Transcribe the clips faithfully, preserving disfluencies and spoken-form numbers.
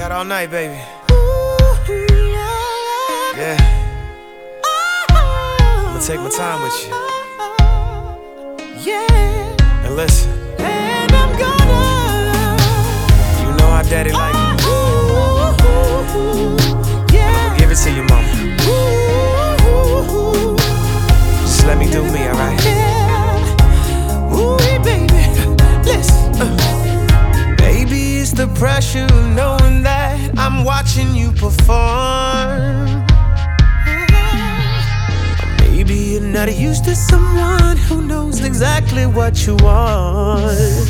got all night, baby. Yeah. I'ma take my time with you. Yeah. And listen. And I'm gonna. You know how daddy like it. Yeah. Give it to your mama. Just let me do me, alright? Yeah. Ooh, baby. Listen. Uh. Baby, it's the pressure of knowing that I'm watching you perform. Maybe you're not used to someone who knows exactly what you want.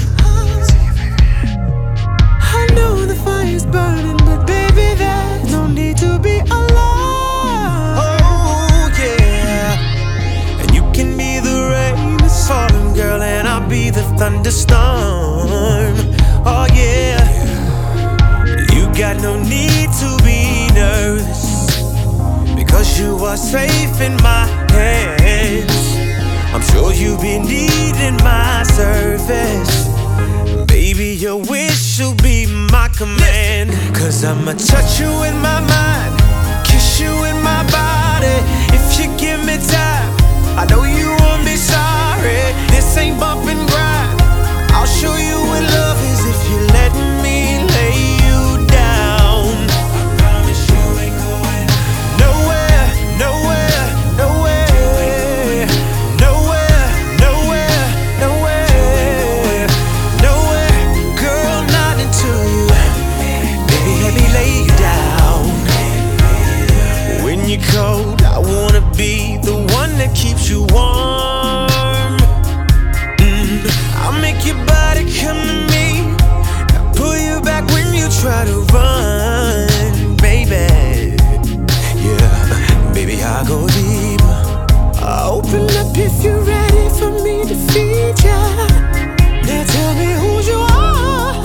I know the fire's burning, but baby, there's no need to be alarmed. Oh yeah. And you can be the rain that's falling, girl, and I'll be the thunderstorm. Oh yeah. You got no need to be nervous, because you are safe in my hands. I'm sure you've been needing my service. Baby, your wish will be my command. Cause I'ma touch you in my mind, kiss you in my body. If you give me time, I know you won't be sorry. This ain't bump and grind. I'll show you what love is if you let me lay you down. I promise you ain't going nowhere, nowhere, nowhere, nowhere, nowhere, nowhere, nowhere. Girl, not until you, baby, let me lay you down. When you're cold, I wanna be the one that keeps you warm. mm. I'll make your body come to me, I'll pull you back when you try to run, baby. Yeah, baby, I'll go deeper. I'll open up if you're ready for me to feed ya. Now tell me who you are.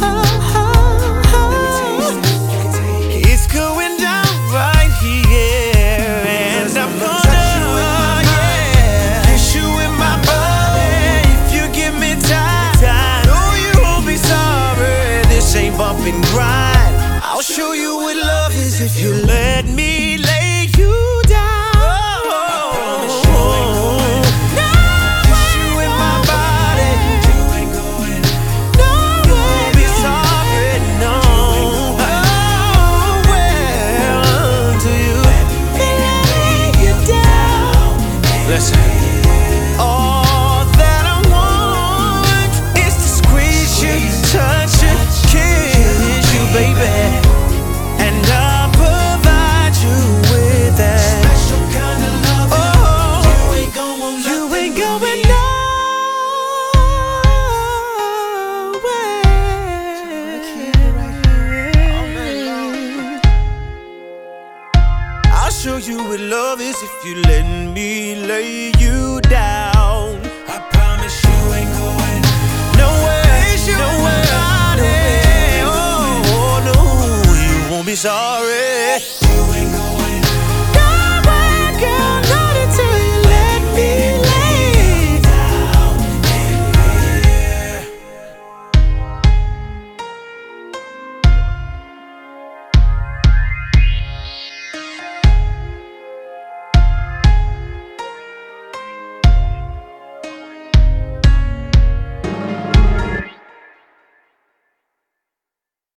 It's going down right here, and I'm gonna, yeah, kiss you in my body. If you give me time, I know you won't be sorry. This ain't bump and grind. I'll show you what love is if you let me lay you down. I promise you ain't going. Kiss you in my body. You ain't going. You won't be sorry, no. Oh, well, do you Lay you down. listen? All that I want is to squeeze you, touch you, kiss you, baby. And I'll provide you with that special kind of love. Oh, you ain't going, you ain't going nowhere. I'll show you what love is if you let me lay you down. I promise you ain't going nowhere, nowhere, nowhere. Oh, no, you won't be sorry.